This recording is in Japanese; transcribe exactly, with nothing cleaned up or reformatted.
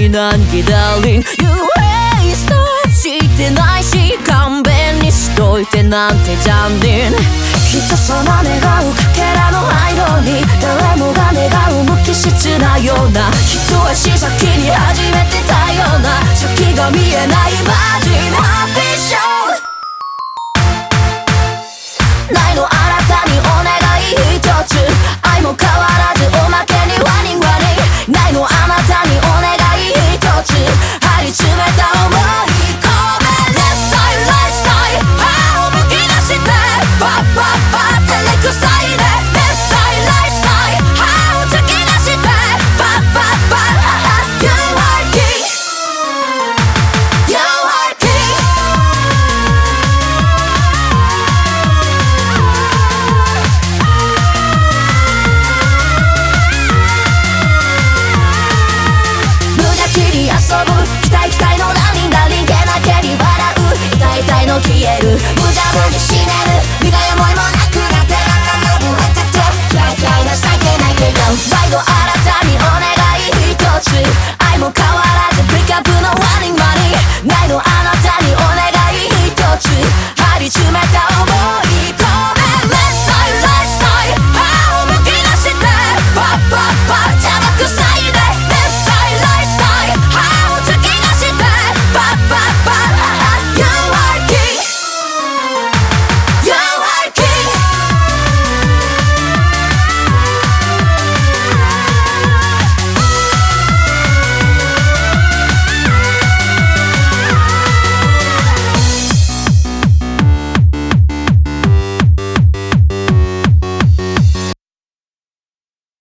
し何ダーリン You waste してないし勘弁にしといてなんてジャンディンきっとその願うかけらの間に誰もが願う無機質なような一足先に始めてたような先が見えないマジなビジョンないのあなたにお願い一つ愛も変わらずおまけにワニワニないのあなたにお願い一つ張り詰めた想いごめんなさいライフスタイル歯をむき出してパッパッパ照れくさいね熱さいライフスタイル歯を突き出してパッパッパ You are king You are king無邪気に遊ぶ期待期待のラリンラリンけなげに笑う痛い痛いの消える無邪無にし